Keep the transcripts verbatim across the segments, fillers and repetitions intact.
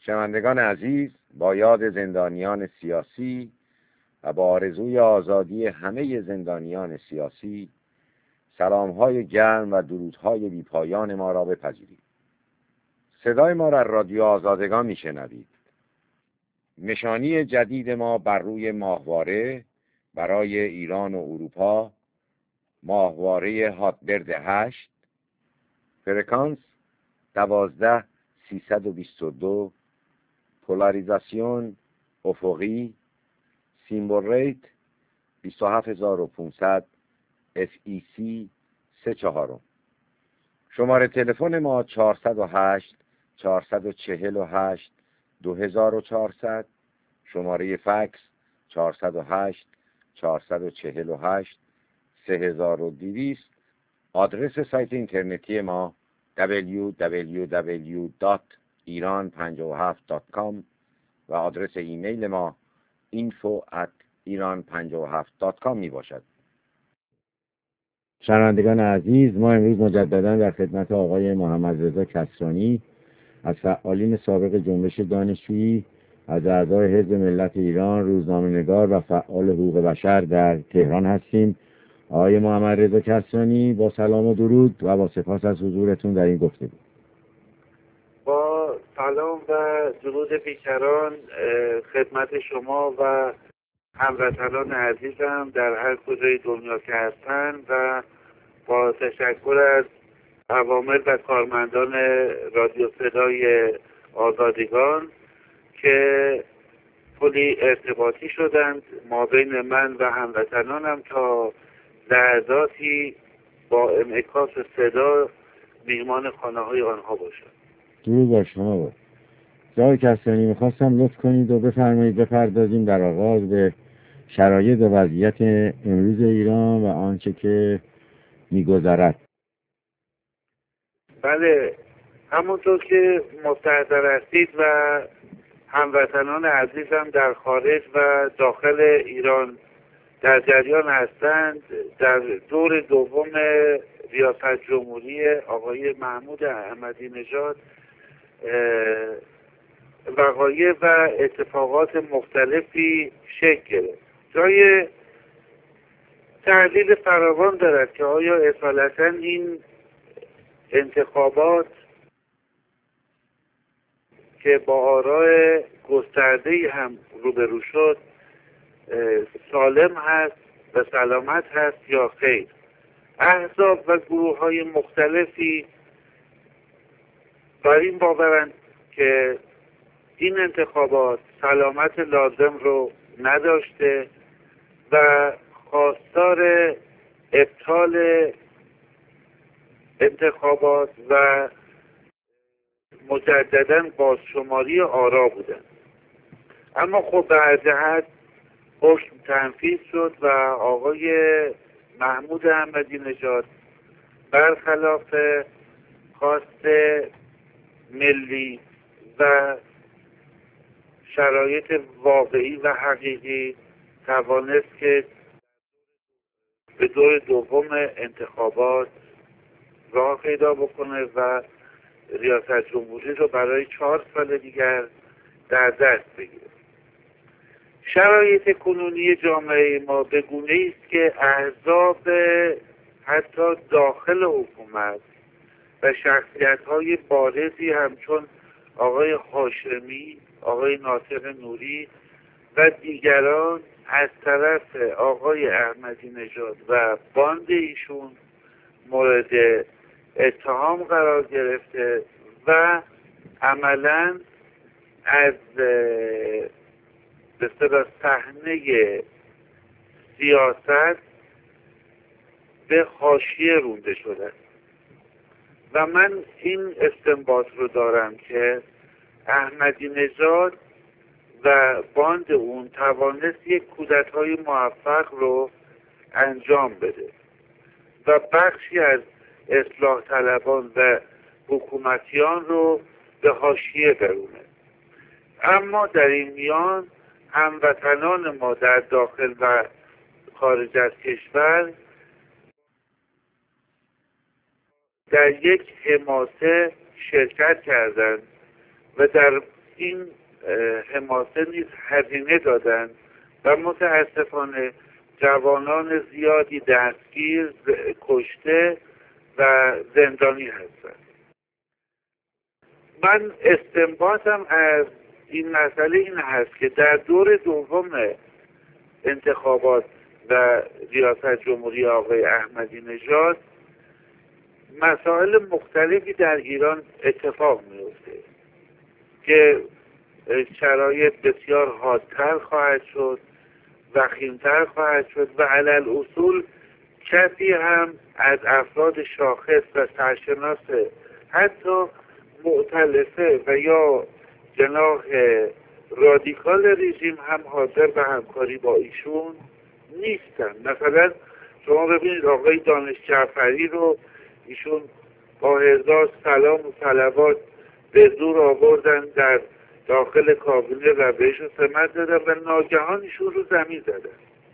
شنوندگان عزیز، با یاد زندانیان سیاسی و با آرزوی آزادی همه زندانیان سیاسی، سلام‌های گرم و درودهای بی‌پایان ما را بپذیرید. صدای ما را رادیو آزادگان میشنوید. نشانی جدید ما بر روی ماهواره برای ایران و اروپا، ماهواره هاتبرد هشت، فرکانس دوازده سیصد و بیست و دو، پولاریزاسیون افقی، سیمبل ریت بیست و هفت هزار و پانصد، اف ای سی سه چهارم. شماره تلفن ما چهارصد و هشت چهارصد و چهل و هشت دو هزار و چهارصد، شماره فکس چهارصد و هشت چهارصد و چهل و هشت سه هزار و دویست. آدرس سایت اینترنتی ما دبلیو دبلیو دبلیو دات ایران پنجاه و هفت دات کام و آدرس ایمیل ما اینفو ات ایران پنجاه و هفت دات کام می باشد. شنوندگان عزیز، ما امروز مجددا در خدمت آقای محمد رضا کسرانی از فعالین سابق جنبش دانشجویی، از اعضای حزب ملت ایران، روزنامه‌نگار و فعال حقوق بشر در تهران هستیم. آقای محمد رضا کسرانی، با سلام و درود و با سپاس از حضورتون در این گفتگو. با سلام و درود بیکران خدمت شما و هموطنان عزیزم در هر کجای دنیا که هستند و با تشکر از عوامل و کارمندان رادیو صدای آزادگان که پلی ارتباطی شدند ما بین من و هموطنانم تا لحظاتی با انعکاس صدا میهمان خانه های آنها باشد. درود بر شما. با آقای کسرانی، میخواستم لطف کنید و بفرمایید بپردازیم در آغاز به شرایط و وضعیت امروز ایران و آنچه که میگذرد. بله، همونطور که مستحضر هستید و هموطنان عزیزم در خارج و داخل ایران در جریان هستند، در دور دوم ریاست جمهوری آقای محمود احمدی نژاد وقایع و اتفاقات مختلفی شکل گرفت. جای تحلیل فراوان دارد که آیا اصالتا این انتخابات که با آراء گسترده‌ای هم روبرو شد سالم هست و سلامت هست یا خیر. احزاب و گروه های مختلفی بر این باورند که این انتخابات سلامت لازم رو نداشته و خواستار ابطال انتخابات و مجددا بازشماری آرا بودند. اما خب به هر جهت حکم تنفیذ شد و آقای محمود احمدی نژاد برخلاف خواست ملی و شرایط واقعی و حقیقی توانست که به دور دوم انتخابات راه پیدا بکنه و ریاست جمهوری رو برای چهار سال دیگر در دست بگیره. شرایط کنونی جامعه ما به گونه‌ای است که احزاب حتی داخل حکومت و شخصیت‌های بارزی همچون آقای هاشمی، آقای ناصر نوری و دیگران از طرف آقای احمدی نژاد و باند ایشون مورد اتهام قرار گرفته و عملاً از به اصطلاح صحنه سیاست به حاشیه رونده شده و من این استنباط رو دارم که احمدی نژاد و باند اون توانست یک کودتای موفق رو انجام بده و بخشی از اصلاح طلبان و حکومتیان رو به حاشیه برونه. اما در این میان هموطنان ما در داخل و خارج از کشور در یک حماسه شرکت کردند و در این حماسه نیز هزینه دادند و متاسفانه جوانان زیادی دستگیر، کشته و زندانی هستند. من استنباطم از این مسئله این هست که در دور دوم انتخابات و ریاست جمهوری آقای احمدی نژاد مسائل مختلفی در ایران اتفاق میفته که شرایط بسیار حادتر خواهد شد، وخیمتر خواهد شد و علل اصول کسی هم از افراد شاخص و سرشناس حتی مؤتلفه و یا جناح رادیکال رژیم هم حاضر به همکاری با ایشون نیستن. مثلا شما ببینید آقای دانش جعفری رو ایشون با هزار سلام و صلوات به زور آوردن در داخل کابینه و بهشون سمت دادن و ناگهان ایشون رو زمین زدن.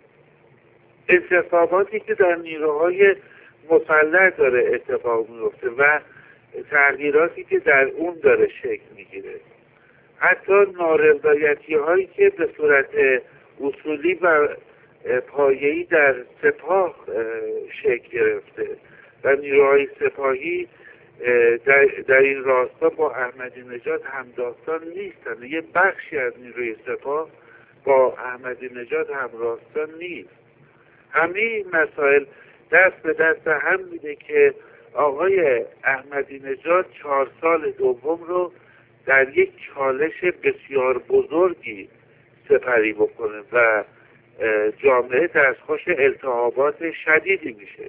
انتخاباتی که در نیروهای مسلح داره اتفاق میفته و تغییراتی که در اون داره شکل میگیره، حتی نارضایتی هایی که به صورت اصولی و پایه‌ای در سپاه شکل گرفته و نیروهای سپاهی در, در این راستا با احمدی نژاد همداستان نیستن. یه بخشی از نیروی سپاه با احمدی نژاد همراستان نیست. همه این مسائل دست به دست هم میده که آقای احمدی نژاد چهار سال دوم رو در یک چالش بسیار بزرگی سپری بکنه و جامعه دستخوش التهابات شدیدی میشه.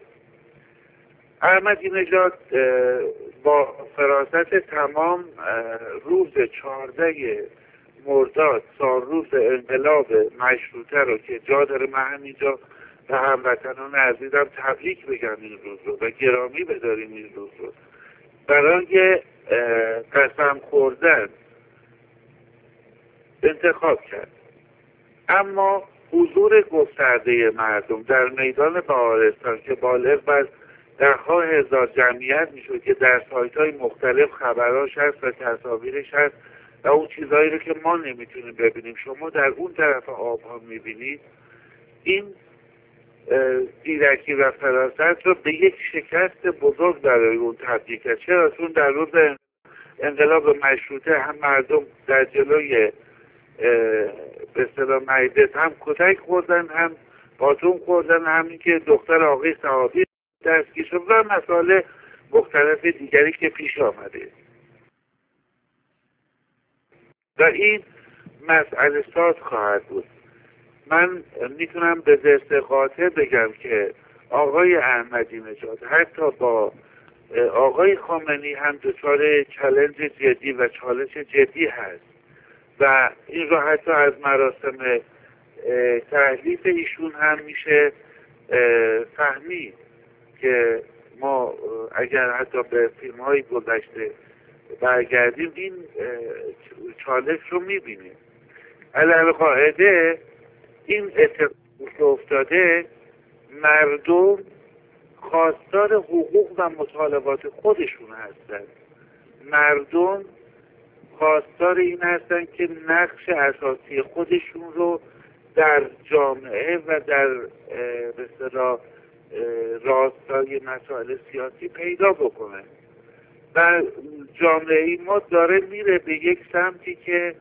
احمدی نژاد با فراست تمام روز چهارده مرداد سال روز انقلاب مشروطه رو که جا داره من همینجا به هموطنان عزیزم تبریک بگم این روز رو و گرامی بداریم این روز رو، برای قسم خوردن انتخاب کرد. اما حضور گسترده مردم در میدان بهارستان که بالغ بر دهها هزار جمعیت میشد که در سایت های مختلف خبراش هست و تصاویرش هست و اون چیزهایی رو که ما نمیتونیم ببینیم شما در اون طرف آب ها میبینید، این دیرکی و فراست رو به یک شکست بزرگ برای اون تبدیل کرد. چرا؟ چون در روز انقلاب مشروطه هم مردم در جلوی به اصطلاح مجلس هم کتک خوردن، هم باتون خوردن، همین که دختر آقای صحابی دستگیر شد و مسائل مختلف دیگری که پیش آمده و این مسئله ساز خواهد بود. من میتونم به دست قاطع بگم که آقای احمدی نژاد حتی با آقای خامنه‌ای هم دچار چالش جدی و چالش جدی هست و این رو حتی از مراسم تحلیف ایشون هم میشه فهمید که ما اگر حتی به فیلم های گذشته برگردیم این چالش رو میبینیم. علی قاعده این اتفاق که افتاده، مردم خواستار حقوق و مطالبات خودشون هستند. مردم خواستار این هستند که نقش اساسی خودشون رو در جامعه و در به اصطلاح راستای مسائل سیاسی پیدا بکنن و جامعه ما داره میره به یک سمتی که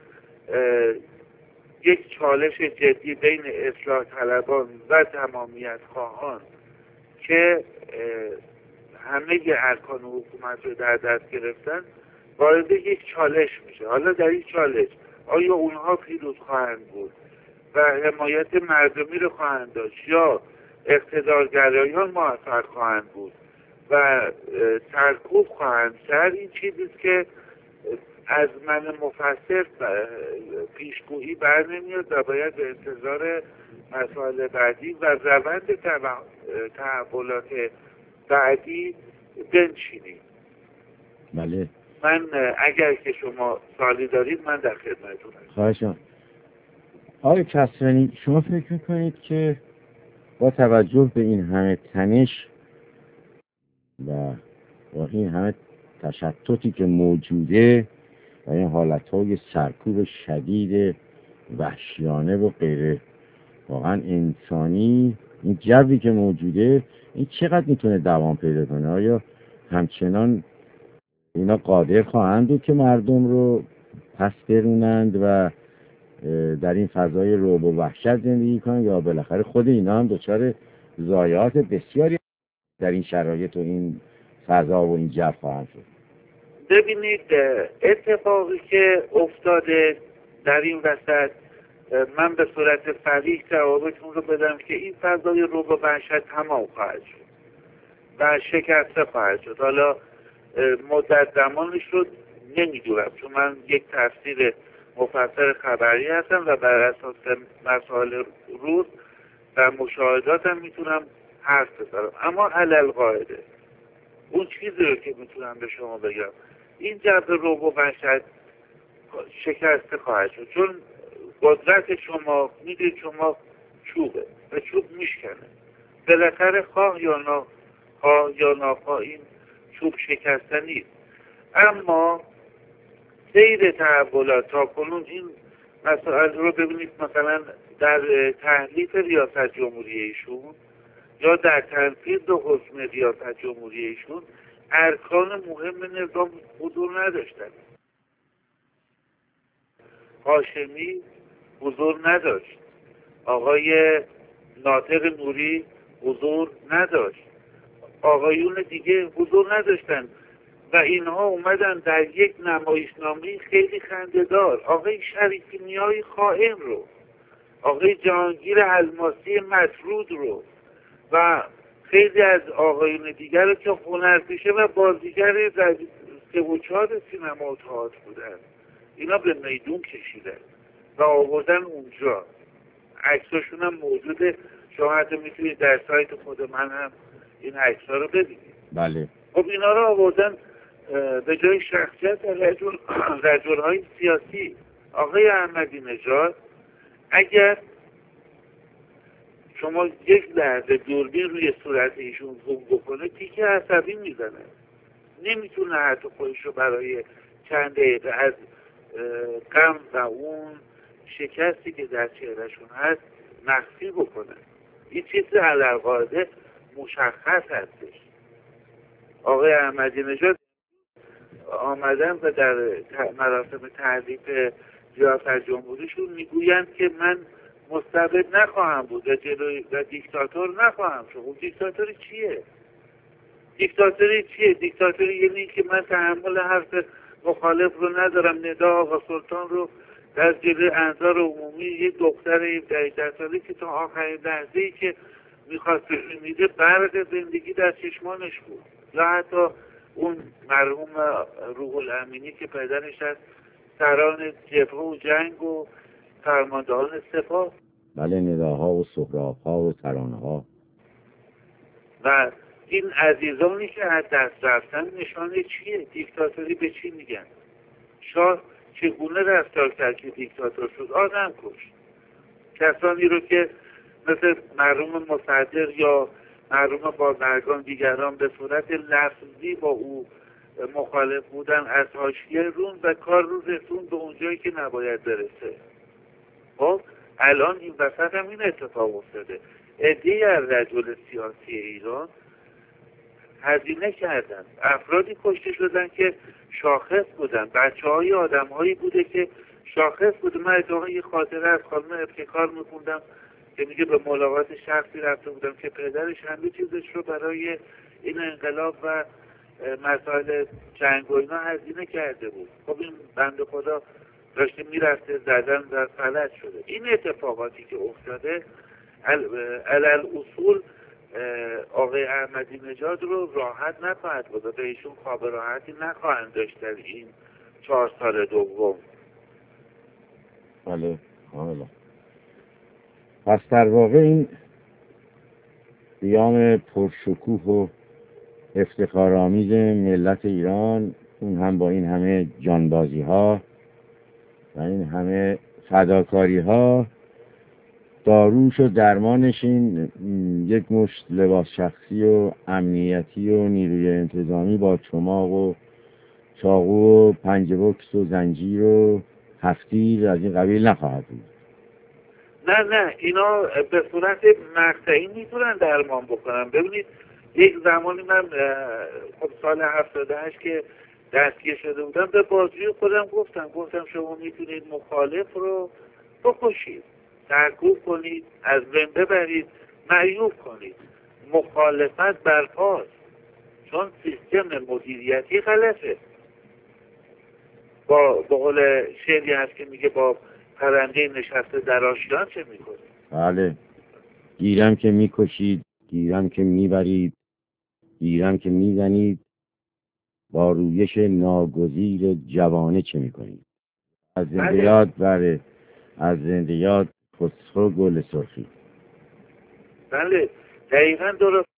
یک چالش جدی بین اصلاح طلبان و تمامیت خواهان که همه ارکان حکومت رو در دست گرفتن وارد یک چالش میشه. حالا در این چالش آیا اونها پیروز خواهند بود و حمایت مردمی رو خواهند داشت یا اقتدارگرایان موفق خواهند بود و سرکوب خواهند کرد؟ این چیزیست که از من مفسر پیشگویی بر نمیاد و باید به انتظار مسائل بعدی و روند تحولات بعدی بنشینیم. بله. من اگر که شما سوالی دارید من در خدمتتونم. خواهشم. آقای کسرانی، شما فکر میکنید که با توجه به این همه تنش و با این همه تشتتی که موجوده و این حالتهای سرکوب شدید وحشیانه و غیره واقعا انسانی، این جوی که موجوده این چقدر میتونه دوام پیدا کنه؟ آیا همچنان اینا قادر خواهند بود که مردم رو پس برونند و در این فضای رعب و وحشت زندگی کنند، یا بالاخره خود اینا هم دچار ضایعات بسیاری در این شرایط و این فضا و این جو خواهند شد؟ ببینید، اتفاقی که افتاده در این وسط، من به صورت صریح جوابتون رو بدم که این فضای رعب و وحشت تمام خواهد شد و شکسته خواهد شد. حالا مدت زمانش رو نمیدونم، چون من یک تفسیر مفسر خبری هستم و بر اساس مسائل روز و مشاهداتم میتونم حرف بزنم. اما علل قاعده اون چیزی رو که میتونم به شما بگم، این جو رعب و وحشت شکسته خواهد شد، چون قدرت شما، میدونید شما چوبه و چوب میشکنه، بالاخره خواه یا ناخواه یا ناخواه این چوب شکسته نیست. اما سیر تحولات تا کنون این مسائل رو ببینید، مثلا در تحلیف ریاست جمهوری ایشون یا در تنفیذ حکم ریاست جمهوری ایشون ارکان مهم نظام حضور نداشتن. هاشمی حضور نداشت، آقای ناطق نوری حضور نداشت، آقایون دیگه حضور نداشتن و اینها اومدن در یک نمایشنامه خیلی خنده‌دار آقای شریفی نیای خائن رو، آقای جهانگیر الماسی مطرود رو و خیلی از آقایون دیگر رو که هنرپیشه و بازیگر در سه و چهار سینما و تئاتر بودن، اینا به میدون کشیدن و آوردن اونجا. عکساشون هم موجوده، شما حتی میتونید در سایت خود من هم این عکس‌ها رو ببینید. بله. خب اینا رو آوردن به جای شخصیت رجل رجل‌های سیاسی. آقای احمدی نژاد اگر شما یک لحظه دوربین روی صورت ایشون زوم بکنه تیکه عصبی میزنه، نمیتونه حتی خودش رو برای چند دقیقه از غم و اون شکستی که در چهرهشون هست مخفی بکنه. این چیز علالقاعده مشخص هستش. آقای احمدی نژاد آمدن و در مراسم تحلیف ریاست جمهوریشون میگویند که من مستبد نخواهم بود و جلوی و دیکتاتور نخواهم شد. اون دیکتاتوری چیه؟ دیکتاتوری چیه؟ دیکتاتوری یعنی که من تحمل حرف مخالف رو ندارم، ندا آقا سلطان رو در جلوی انظار عمومی یه دختر هفده ساله که تا آخرین لحظه‌ای که میخواست میده برق زندگی در چشمانش بود، یا حتی اون مرحوم روح الامینی که پدرش از سران جبهه و جنگ و فرماندهان سپاه، بله، نداها و سهراب‌ها و ترانه‌ها و این عزیزانی که از دست رفتن نشانه چیه؟ دیکتاتوری به چی میگن؟ شاه چگونه رفتار کرد که دیکتاتور شد؟ آدم کشت. کسانی رو که مثل مرحوم مصدق یا مرحوم بازرگان دیگران به صورت لفظی با او مخالف بودن از حاشیه رون و کار رو رسون به اونجایی که نباید برسه. خب الان این وسط هم این اتفاق افتاده. عده‌ای از رجل سیاسی ایران هزینه کردن، افرادی کشته شدن که شاخص بودن، بچه های آدم هایی بوده که شاخص بوده. من اتفاقا یه خاطره از خانم ابتکار میخوندم که میگه به ملاقات شخصی رفته بودم که پدرش همه چیزش رو برای این انقلاب و مسائل جنگ و اینا هزینه کرده بود. خب این بنده خدا داشته میرفته زدن و فلج شده. این اتفاقاتی که افتاده علل اصول آقای احمدی نژاد رو راحت نخواهد بود، به ایشون خواب راحتی نخواهند داشت در این چهار سال دوم. بله کاملا. پس در واقع این قیام پرشکوه و افتخارآمیز ملت ایران، اون هم با این همه جانبازی ها و این همه فداکاری ها، داروش و درمانش این یک مشت لباس شخصی و امنیتی و نیروی انتظامی با چماق و چاقو و پنج بکس و زنجیر و هفتیر از این قبیل نخواهد بود. نه نه اینا به صورت مقطعی میتونن درمان بکنن. ببینید یک زمانی من خب سال هفتاد و هشت که دستگیر شده بودم به بازجوی خودم گفتم گفتم شما میتونید مخالف رو بکشید، سرکوب کنید، از بین ببرید، معیوب کنید. مخالفت برپاست، چون سیستم مدیریتی غلطه. با به قول شعری هست که میگه با پرنده نشسته در آشیان چه میکنه؟ بله، گیرم که میکشید، گیرم که میبرید، گیرم که میزنید، با رویش ناگزیر جوانه چه میکنید؟ از زنده یاد. بله، از زنده یاد خسرو گل سرخی. بله دقیقا درست.